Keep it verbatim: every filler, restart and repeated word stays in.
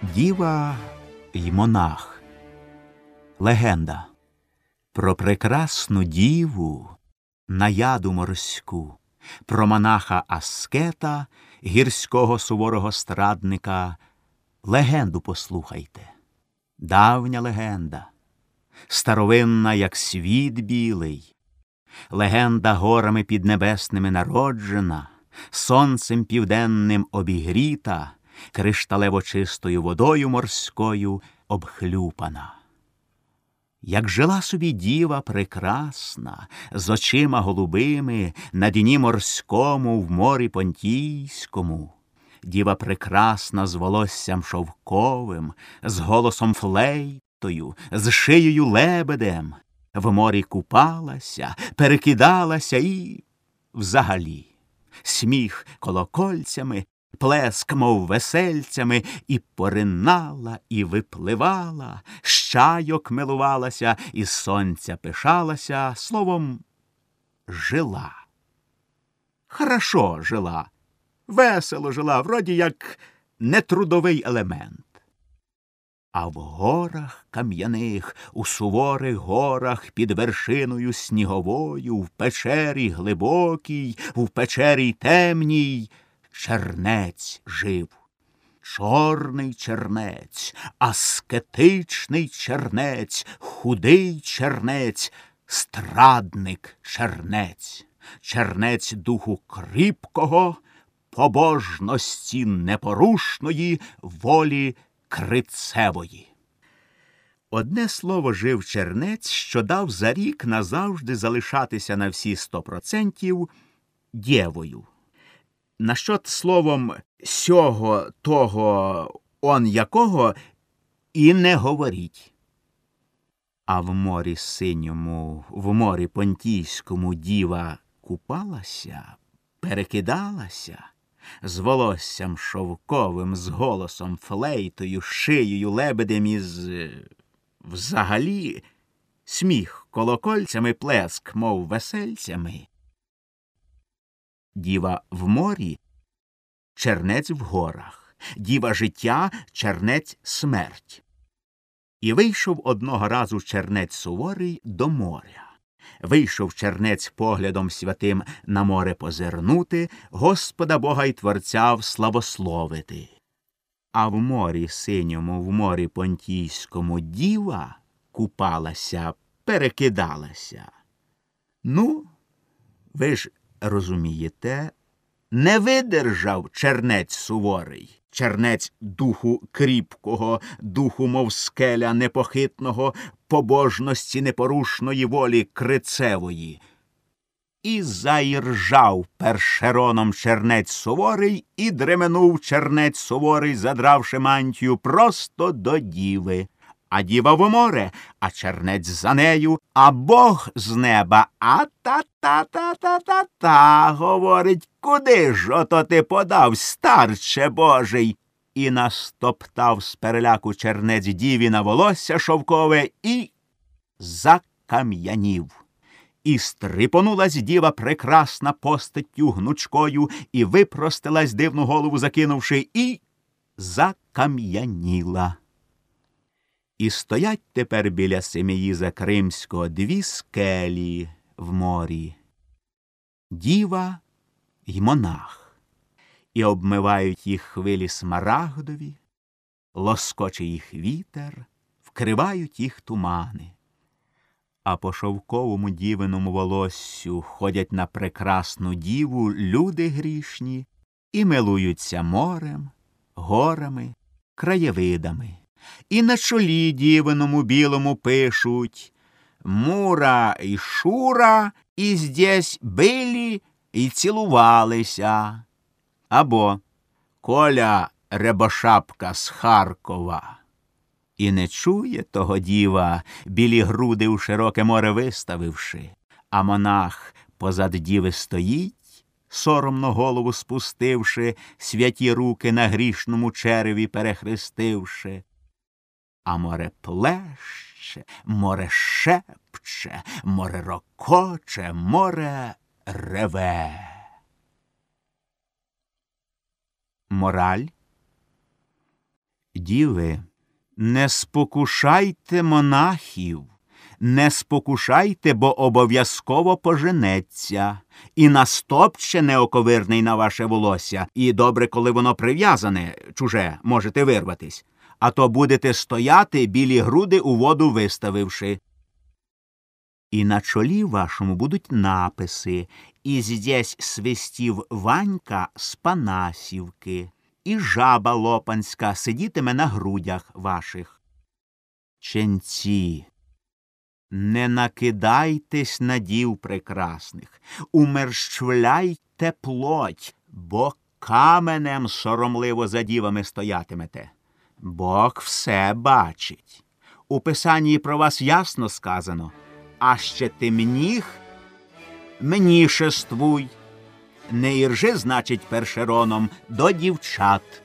Діва й монах. Легенда про прекрасну діву, наяду морську, про монаха-аскета, гірського суворого страдника. Легенду послухайте. Давня легенда, старовинна, як світ білий. Легенда горами піднебесними народжена, сонцем південним обігріта, кришталево чистою водою морською обхлюпана. Як жила собі діва прекрасна, з очима голубими, на дні морському, в морі Понтійському. Діва прекрасна з волоссям шовковим, з голосом флейтою, з шиєю лебедем, в морі купалася, перекидалася і взагалі. Сміх колокольцями, плеск, мов весельцями, і поринала, і випливала, з чайок милувалася, і сонця пишалася, словом, жила. Хорошо жила, весело жила, вроді як нетрудовий елемент. А в горах кам'яних, у суворих горах, під вершиною сніговою, в печері глибокій, в печері темній, чернець жив. Чорний чернець, аскетичний чернець, худий чернець, страдник чернець. Чернець духу кріпкого, побожності непорушної, волі крицевої. Одне слово, жив чернець, що дав за рік назавжди залишатися на всі сто процентів дєвою. Насчот словом сього, того, он якого і не говоріть. А в морі синьому, в морі Понтійському діва купалася, перекидалася, з волоссям шовковим, з голосом флейтою, шиєю лебедем із взагалі сміх колокольцями, плеск, мов весельцями. Діва в морі, чернець в горах, діва життя, чернець смерть. І вийшов одного разу чернець суворий до моря. Вийшов чернець поглядом святим на море позирнути, Господа Бога й Творця вславословити. А в морі синьому, в морі Понтійському діва купалася, перекидалася. Ну, ви ж розумієте, не видержав чернець суворий, чернець духу кріпкого, духу, мов скеля непохитного, побожності непорушної волі крицевої. І заіржав першероном чернець суворий, і дременув чернець суворий, задравши мантію, просто до діви. А діва в море, а чернець за нею, а Бог з неба, а та-та-та-та-та, говорить, куди ж ото ти подав, старче Божий? І настоптав з переляку чернець діві на волосся шовкове і закам'янів. І стрипонулась діва прекрасна постаттю гнучкою, і випростилась дивну голову закинувши, і закам'яніла. І стоять тепер біля Семеїза Кримського дві скелі в морі. Діва й монах. І обмивають їх хвилі смарагдові, лоскоче їх вітер, вкривають їх тумани. А по шовковому дівиному волоссю ходять на прекрасну діву люди грішні і милуються морем, горами, краєвидами. І на чолі дівиному білому пишуть «Мура і Шура і здесь били і цілувалися». Або «Коля Рябошапка з Харкова». І не чує того діва, білі груди у широке море виставивши, а монах позад діви стоїть, соромно голову спустивши, святі руки на грішному череві перехрестивши. А море плеще, море шепче, море рокоче, море реве. Мораль. Діви, не спокушайте монахів, не спокушайте, бо обов'язково поженеться, і настопче неоковирний на ваше волосся, і добре, коли воно прив'язане, чуже, можете вирватись, а то будете стояти, білі груди у воду виставивши. І на чолі вашому будуть написи «І здесь свистів Ванька з Панасівки, і жаба лопанська сидітиме на грудях ваших». Ченці, не накидайтесь на дів прекрасних, умерщвляйте плоть, бо каменем соромливо за дівами стоятимете. Бог все бачить. У Писанні про вас ясно сказано: «А ще ти мніх, мені шествуй». Не іржи, значить, першероном до дівчат.